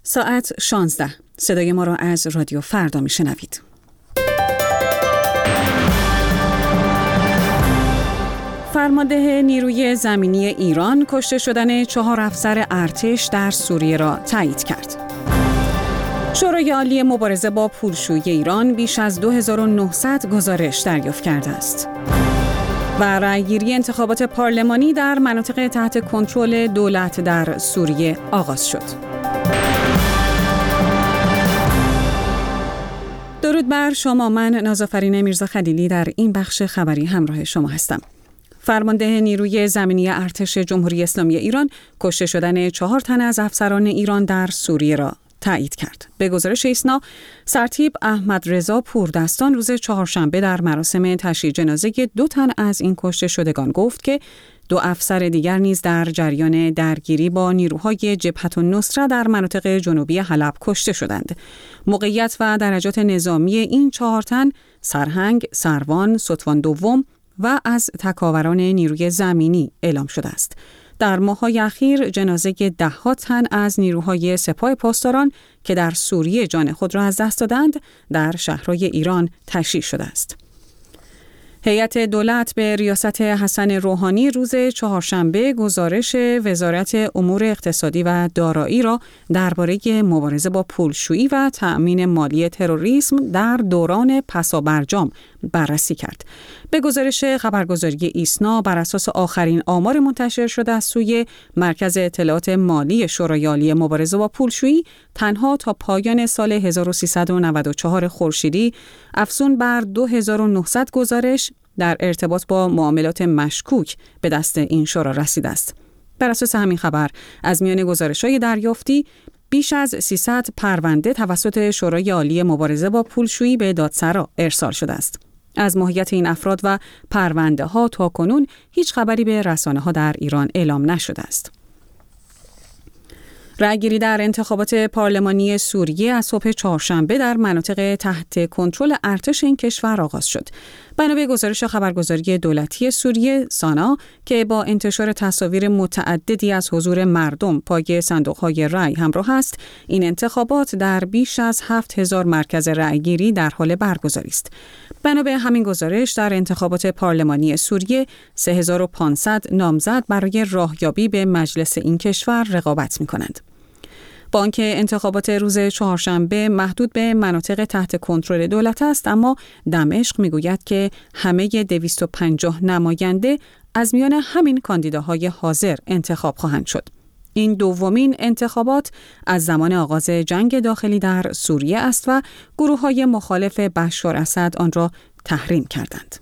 ساعت 16. صدای ما را از رادیو فردا میشنوید. فرمانده نیروی زمینی ایران کشته شدن 4 افسر ارتش در سوریه را تایید کرد. شورای عالی مبارزه با پولشویی ایران بیش از 2900 گزارش دریافت کرده است. و رأیگیری انتخابات پارلمانی در مناطق تحت کنترل دولت در سوریه آغاز شد. درود بر شما، من نازافرین میرزا خلیلی در این بخش خبری همراه شما هستم. فرمانده نیروی زمینی ارتش جمهوری اسلامی ایران کشته شدن 4 تن از افسران ایران در سوریه را تایید کرد. به گزارش ایسنا، سرتیپ احمد رضا پوردستان روز چهارشنبه در مراسم تشییع جنازه 2 تن از این کشته شدگان گفت که 2 افسر دیگر نیز در جریان درگیری با نیروهای جبهة النصره در مناطق جنوبی حلب کشته شدند. موقعیت و درجات نظامی این 4 تن سرهنگ، سروان، ستوان دوم و از تکاوران نیروی زمینی اعلام شده است. در ماه‌های اخیر جنازه 10 تن از نیروهای سپاه پاسداران که در سوریه جان خود را از دست دادند در شهرهای ایران تشییع شده است. هیئت دولت به ریاست حسن روحانی روز چهارشنبه گزارش وزارت امور اقتصادی و دارایی را درباره مبارزه با پولشویی و تأمین مالی تروریسم در دوران پسابرجام بررسی کرد. به گزارش خبرگزاری ایسنا، بر اساس آخرین آمار منتشر شده از سوی مرکز اطلاعات مالی شورای عالی مبارزه با پولشویی، تنها تا پایان سال 1394 خورشیدی افزون بر 2900 گزارش در ارتباط با معاملات مشکوک به دست این شورا رسیده است. بر اساس همین خبر، از میان گزارش‌های دریافتی بیش از 300 پرونده توسط شورای عالی مبارزه با پولشویی به دادسرا ارسال شده است. از ماهیت این افراد و پرونده ها تا کنون هیچ خبری به رسانه ها در ایران اعلام نشده است. رأیگیری در انتخابات پارلمانی سوریه از صبح چهارشنبه در مناطق تحت کنترل ارتش این کشور آغاز شد. بنا به گزارش خبرگزاری دولتی سوریه سانا که با انتشار تصاویر متعددی از حضور مردم پای صندوق‌های رأی همراه است، این انتخابات در بیش از 7000 مرکز رأیگیری در حال برگزاری است. بنا به همین گزارش در انتخابات پارلمانی سوریه 3500 نامزد برای راهیابی به مجلس این کشور رقابت می‌کنند. با آنکه انتخابات روز چهارشنبه محدود به مناطق تحت کنترل دولت است، اما دمشق میگوید که همه 250 نماینده از میان همین کاندیداهای حاضر انتخاب خواهند شد. این دومین انتخابات از زمان آغاز جنگ داخلی در سوریه است و گروه‌های مخالف بشار اسد آن را تحریم کردند.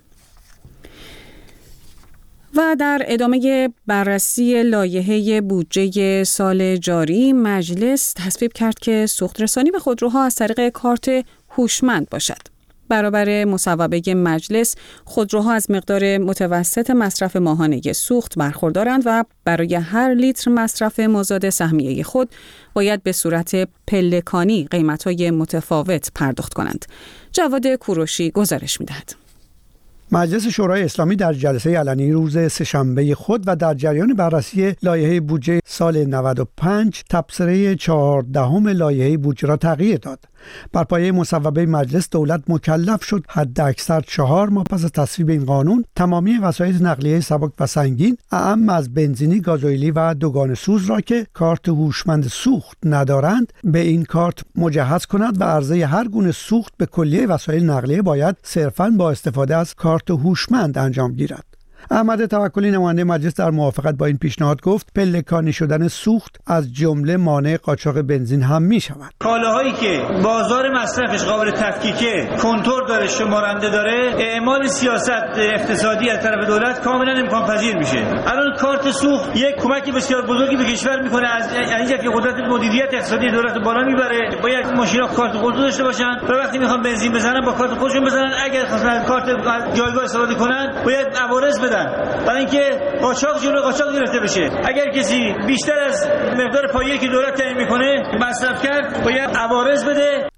و در ادامه بررسی لایحه بودجه سال جاری، مجلس تصویب کرد که سوخت‌رسانی به خودروها از طریق کارت هوشمند باشد. برابر مصوبه مجلس، خودروها از مقدار متوسط مصرف ماهانه سوخت برخوردارند و برای هر لیتر مصرف مازاد سهمیه خود باید به صورت پلکانی قیمت‌های متفاوت پرداخت کنند. جواد کوروشی گزارش می‌دهد. مجلس شورای اسلامی در جلسه علنی روز سه‌شنبه خود و در جریان بررسی لایحه بودجه سال 95 تبصره 14 لایحه بودجه را تغییر داد. بر پایه مصوبه مجلس، دولت مکلف شد حداکثر 4 ماه پس از تصویب این قانون تمامی وسایل نقلیه سبک و سنگین، اعم از بنزینی، گازوئیلی و دوگانه سوز را که کارت هوشمند سوخت ندارند به این کارت مجهز کند و عرضه هر گونه سوخت به کلیه وسایل نقلیه باید صرفاً با استفاده از کارت هوشمند انجام گیرد. احمد توکلی نماینده مجلس در موافقت با این پیشنهاد گفت پلکانی شدن سوخت از جمله مانع قاچاق بنزین هم می شود. کالاهایی که بازار مصرفش قابل تفکیکه، کنترل داره، شمارنده داره، اعمال سیاست اقتصادی از طرف دولت کاملا امکان پذیر میشه. الان کارت سوخت یک کمکی بسیار بزرگی به کشور میکنه، از اینجا که قدرت مدیریت اقتصادی دولت بالا میبره. باید ماشینا کارت خودرو داشته باشن و وقتی میخوان بنزین بزنن با کارت خودشون بزنن. اگر خواستن کارت جایگاه استفاده کنن باید عوارض بدن برای اینکه قاچاق گرفته بشه. اگر کسی بیشتر از مقدار پایه‌ای که دولت تعیین میکنه مصرف کرد باید عوارض بده.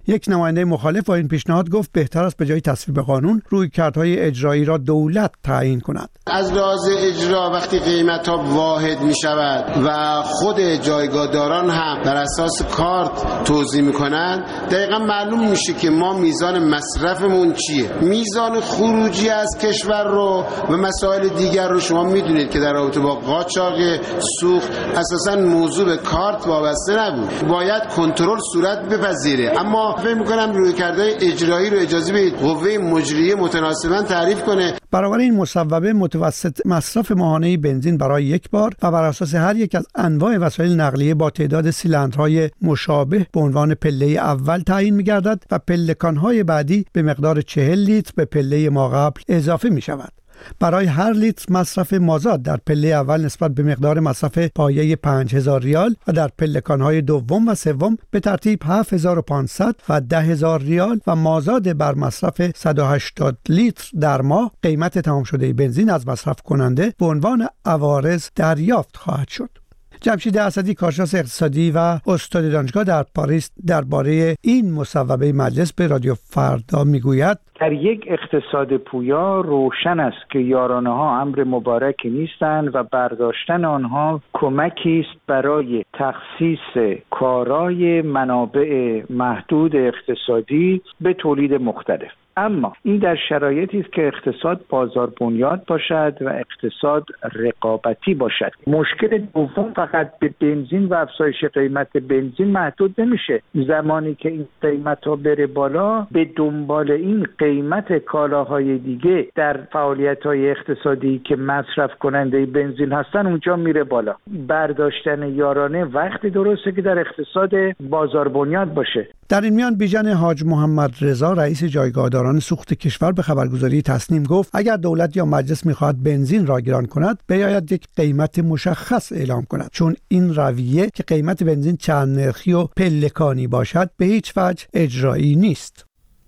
یک نماینده مخالف با این پیشنهاد گفت بهتر است به جای تصویب قانون رویکردهای اجرایی را دولت تعیین کند. از لحاظ اجرا وقتی قیمت‌ها واحد می‌شود و خود جایگاهداران هم در اساس کارت توزیع می‌کنند، دقیقاً معلوم میشه که ما میزان مصرفمون چیه. میزان خروجی از کشور رو و مسائل دیگر رو شما میدونید که در رابطه با قاچاق سوخت اساساً موضوع به کارت وابسته نبود. باید کنترل صورت بپذیره. اما فکر می‌کنم رویکردهای اجرایی رو اجازه بدید قوه مجریه متناسباً تعریف کنه. برابر این مصوبه متوسط مصرف ماهانه بنزین برای یک بار و بر اساس هر یک از انواع وسایل نقلیه با تعداد سیلندرهای مشابه به عنوان پله اول تعیین می‌گردد و پلکان‌های بعدی به مقدار 40 لیتر به پله ما قبل اضافه می‌شود. برای هر لیتر مصرف مازاد در پله اول نسبت به مقدار مصرف پایه 5000 ریال و در پلکان‌های دوم و سوم به ترتیب 7500 و 10000 ریال و مازاد بر مصرف 180 لیتر در ماه قیمت تمام شده بنزین از مصرف کننده به عنوان عوارض دریافت خواهد شد. جمشید اسدی، کارشناس اقتصادی و استاد دانشگاه در پاریس، درباره این مصوبه مجلس به رادیو فردا میگوید: در یک اقتصاد پویا روشن است که یارانه‌ها امر مبارکی نیستند و برداشتن آنها کمکی است برای تخصیص کارای منابع محدود اقتصادی به تولید مختلف. اما این در شرایطی است که اقتصاد بازار بنیاد باشد و اقتصاد رقابتی باشد. مشکل دوم فقط به بنزین و افزایش قیمت بنزین محدود نمیشه. زمانی که این قیمت‌ها بره بالا، به دنبال این قیمت کالاهای دیگه در فعالیت‌های اقتصادی که مصرف کننده بنزین هستن اونجا میره بالا. برداشتن یارانه وقتی درسته که در اقتصاد بازار بنیاد باشه. در این میان بیژن حاج محمد رضا، رئیس جایگاهداران سوخت کشور، به خبرگزاری تصنیم گفت اگر دولت یا مجلس میخواهد بنزین را گران کند، باید یک قیمت مشخص اعلام کند، چون این رویه که قیمت بنزین چند نرخی و پلکانی باشد به هیچ وجه اجرایی نیست.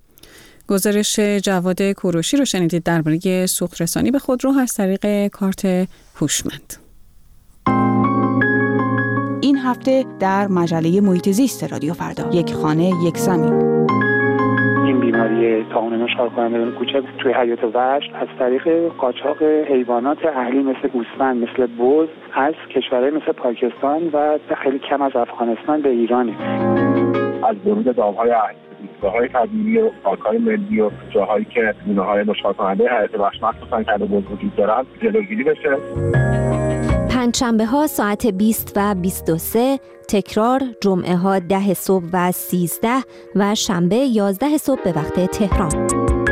گزارش جواد کوروشی رو شنیدید درباره سوخت رسانی به خودرو از طریق کارت هوشمند. این هفته در مجله محیط زیست رادیو فردا، یک خانه یک زمین. این بیماری طاعون نشخوارکنندگان کوچک توی حیات وحش از طریق قاچاق حیوانات اهلی مثل گوسفند، مثل بز از کشورهای مثل پاکستان و خیلی کم از افغانستان به ایرانه. از ورود دام‌های زیستگاه‌های طبیعی و پارک‌های ملی و جاهایی که گونه‌های نشخوارکننده حیات وحش مخصوصاً کله‌بز وجود دارند جلوگیری بشه. پنجشنبه ها ساعت 20 و 23، تکرار جمعه ها 10 صبح و 13 و شنبه 11 صبح به وقت تهران.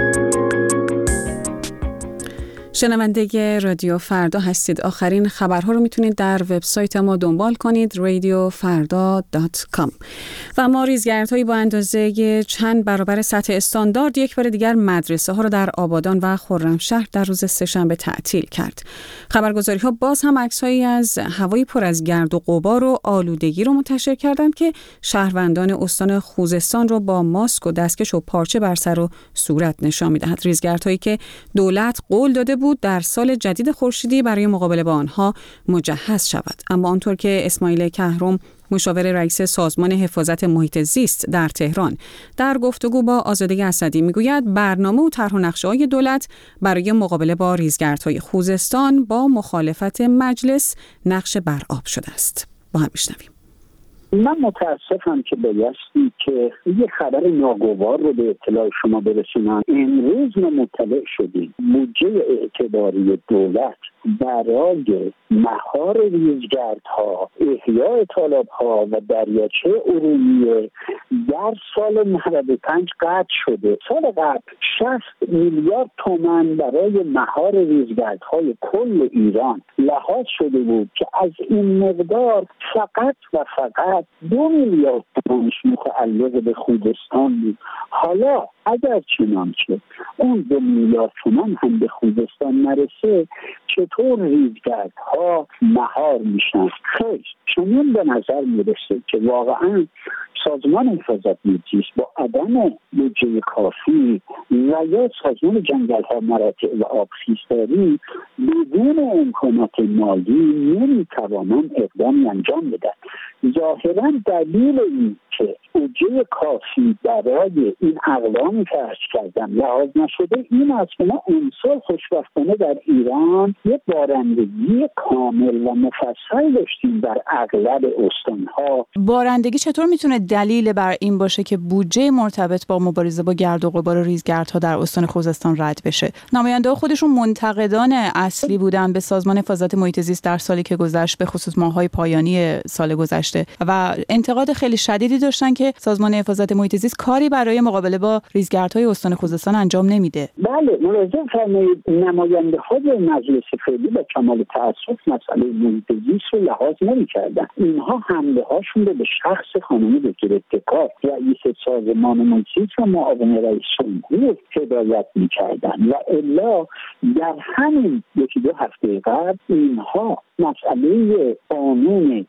شنونده رادیو فردا هستید. آخرین خبرها رو میتونید در وبسایت ما دنبال کنید radiofarda.com. و ما ریزگردهایی با اندازه چند برابر سطح استاندارد یک بار دیگر مدرسه ها رو در آبادان و خرمشهر در روز سه‌شنبه تعطیل کرد. خبرگزاری ها باز هم عکس‌هایی از هوایی پر از گرد و غبار و آلودگی رو منتشر کردند که شهروندان استان خوزستان رو با ماسک و دستکش و پارچه بر سر و صورت نشان می‌دهد. ریزگردهایی که دولت قول داده بود در سال جدید خورشیدی برای مقابله با آنها مجهز شود. اما آنطور که اسماعیل کهرم، مشاور رئیس سازمان حفاظت محیط زیست در تهران، در گفتگو با آزاده اسدی میگوید برنامه و طرح و نقشه‌های دولت برای مقابله با ریزگردهای خوزستان با مخالفت مجلس نقش بر آب شده است. با هم بشنویم. من متاسفم که بایستی که یه خبر ناگوار رو به اطلاع شما برسونم. امروز ما مطلع شدیم بودجه اعتباری دولت برای مهار ریزگردها، احیاء تالاب‌ها و دریاچه ارومیه در سال 95 قطع شده. سال قبل 60 میلیارد تومان برای مهار ریزگردهای کل ایران لحاظ شده بود که از این مقدار فقط و فقط 2 میلیارد تومانش متعلق به خوزستان بود. حالا اگر چنانچه اون 2 میلیارد تومان هم به خوزستان نرسه، چطور ریزگردها مهار میشن؟ خیلی چنین به نظر میرسه که واقعا سازمان حفاظت محیط زیست با عدم بودجه کافی و یا سازمان جنگل‌ها مراتع و آبخیزداری بدون امکانات مالی نمیتوانند اقدامی انجام بدن. ظاهرا دلیل این که بودجه کافی برای این اقلامی که عرض کردم لحاظ نشده این است که ما امسال خوشبختانه در ایران یک بارندگی کامل و مفصل داشتیم در اغلب استانها. بارندگی چطور میتونه دلیل بر این باشه که بودجه مرتبط با مبارزه با گرد و غبار و ریزگردها در استان خوزستان رد بشه؟ نماینده‌ها خودشون منتقدان اصلی بودن به سازمان حفاظت محیط زیست در سالی که گذشت، به خصوص ماه‌های پایانی سال گذشته، و انتقاد خیلی شدیدی داشتن که سازمان حفاظت محیط زیست کاری برای مقابله با ریزگردهای استان خوزستان انجام نمیده. بله، ملاحظه فرمایید نماینده‌های مجلس فعلی به کمال تأسف مسئله محیط زیست رو لحاظ نمی‌کردن. اینها حمله هاشون رو به شخص خانم دکتر اتکا رئیس سازمان محیط زیست و معاون رئیس جمهور هدایت می‌کردن و الا در همین یکی دو هفته قبل اینها مسئله قانون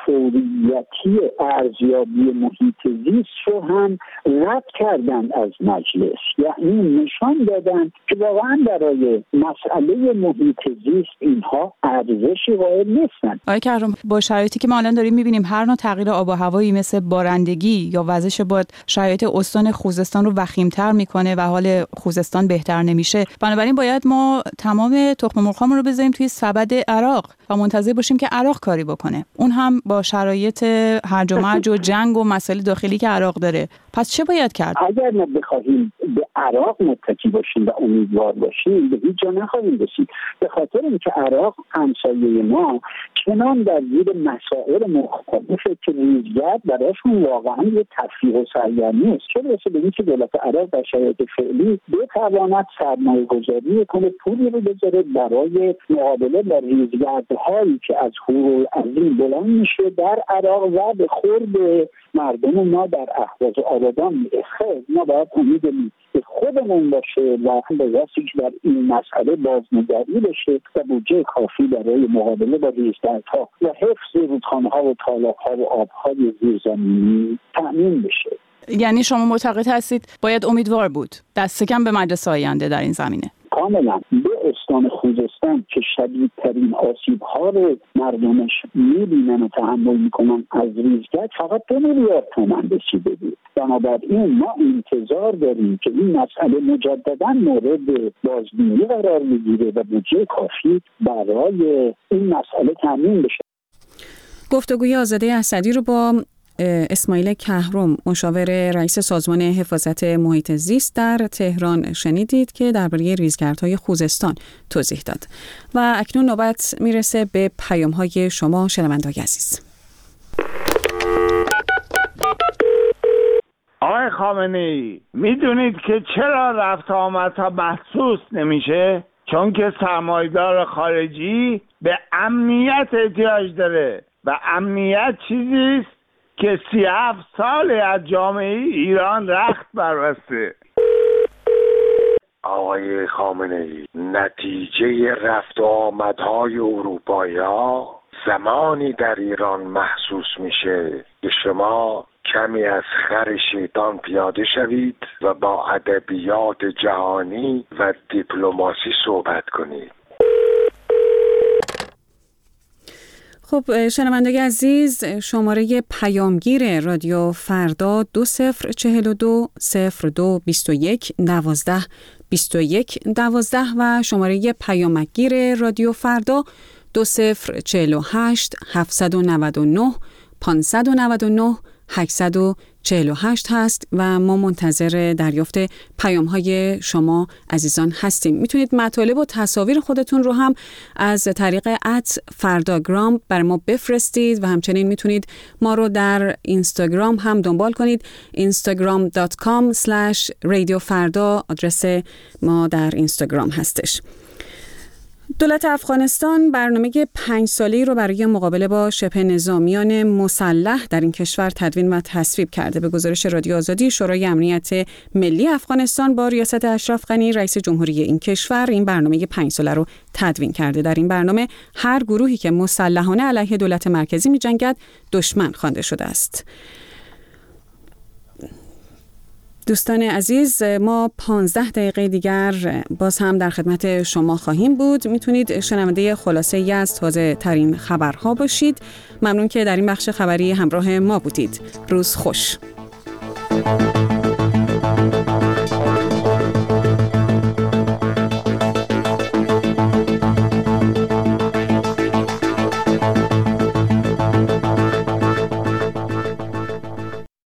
دوفوریتی ارزیابی محیط زیست رو هم رد کردن از مجلس، یعنی نشان دادن که واقعا برای مسئله محیط زیست اینها ارزشی قائل نیستن. آقای کهرم، با شرایطی که ما الان داریم می‌بینیم هر نوع تغییر آب و هوایی مثل بارندگی یا وزش باد شرایط استان خوزستان رو وخیم‌تر می‌کنه و حال خوزستان بهتر نمیشه. بنابراین باید ما تمام تخم مرغ‌هامون رو بذاریم توی سبد عراق و منتظر باشیم که عراق کاری بکنه، اون هم با شرایط هرج و مرج و جنگ و مسائل داخلی که عراق داره. پس چه باید کرد؟ اگر ما بخواهیم به عراق متکی باشیم و امیدوار باشیم به هیچ جا نخواهیم رسید، به خاطر اینکه عراق همسایه ما چنان در زیر مسائل مختلفه که ریزگرد برایشون واقعا یه تفریح و سرگرمی است. چه برسه به اینکه دولت عراق در شرایط فعلی بتواند سرمایه گذاری کنه، پولی رو بذاره برای مقابله با ریزگردهایی که از هور عظیم بلند میشه در عراق و به خورد مردم ما در اهواز و آبادان میرسه. ما باید امیدیم به خودمون باشه و به واسه که در این مسئله بازنگری بشه و بودجه کافی برای مقابله با ریزگردها و حفظ رودخانه‌ها و تالاب‌ها و آب‌های زیرزمینی تأمین بشه. یعنی شما معتقد هستید باید امیدوار بود، دست کم به مجلس آینده در این زمینه؟ کاملا به استان خوزستان که شدیدترین آسیب‌ها رو مردمش می‌بینن و تحمل می‌کنن از ریزگرد فقط 2 میلیارد تومان رسیده بود. بنابراین ما انتظار داریم که این مسئله مجدداً مورد بازبینی قرار بگیره و بودجه کافی برای این مسئله تامین بشه. گفتگوی آزاده اسدی رو با اسماعیل کهرم، مشاور رئیس سازمان حفاظت محیط زیست در تهران شنیدید که درباره ریزگردهای خوزستان توضیح داد. و اکنون نوبت میرسه به پیام‌های شما شنوندگان عزیز. آقای خامنه‌ای، میدونید که چرا رفت آمدها محسوس نمیشه؟ چون که سرمایه‌دار خارجی به امنیت احتیاج داره و امنیت چیزیست که 37 سال از جامعه ایران رخت بربسته. آقای خامنه‌ای، نتیجه رفت و آمدهای اروپایی‌ها زمانی در ایران محسوس میشه که شما کمی از خر شیطان پیاده شوید و با ادبیات جهانی و دیپلماسی صحبت کنید. خب شنوندگان عزیز، شماره پیامگیر رادیو فردا 2042 02 21 12 21 12 و شماره پیامگیر رادیو فردا 2048 799 599 848 هست و ما منتظر دریافت پیام‌های شما عزیزان هستیم. میتونید مطالب و تصاویر خودتون رو هم از طریق @فرداگرام برای ما بفرستید و همچنین میتونید ما رو در اینستاگرام هم دنبال کنید. instagram.com/radiofarda آدرس ما در اینستاگرام هستش. دولت افغانستان برنامه 5 ساله‌ای رو برای مقابله با شبه نظامیان مسلح در این کشور تدوین و تصویب کرده. به گزارش رادیو آزادی، شورای امنیت ملی افغانستان با ریاست اشرف غنی رئیس جمهوری این کشور این برنامه 5 ساله رو تدوین کرده. در این برنامه هر گروهی که مسلحانه علیه دولت مرکزی می‌جنگد دشمن خوانده شده است. دوستان عزیز، ما 15 دقیقه دیگر باز هم در خدمت شما خواهیم بود. میتونید شنونده خلاصه‌ای از تازه ترین خبرها باشید. ممنون که در این بخش خبری همراه ما بودید. روز خوش.